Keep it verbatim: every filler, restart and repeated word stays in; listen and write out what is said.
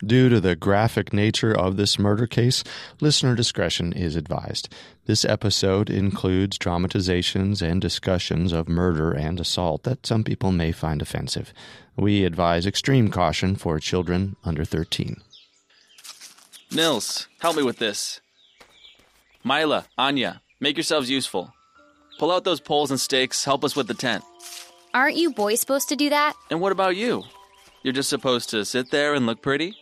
Due to the graphic nature of this murder case, listener discretion is advised. This episode includes dramatizations and discussions of murder and assault that some people may find offensive. We advise extreme caution for children under thirteen. Nils, help me with this. Mila, Anya, make yourselves useful. Pull out those poles and stakes, help us with the tent. Aren't you boys supposed to do that? And what about you? You're just supposed to sit there and look pretty?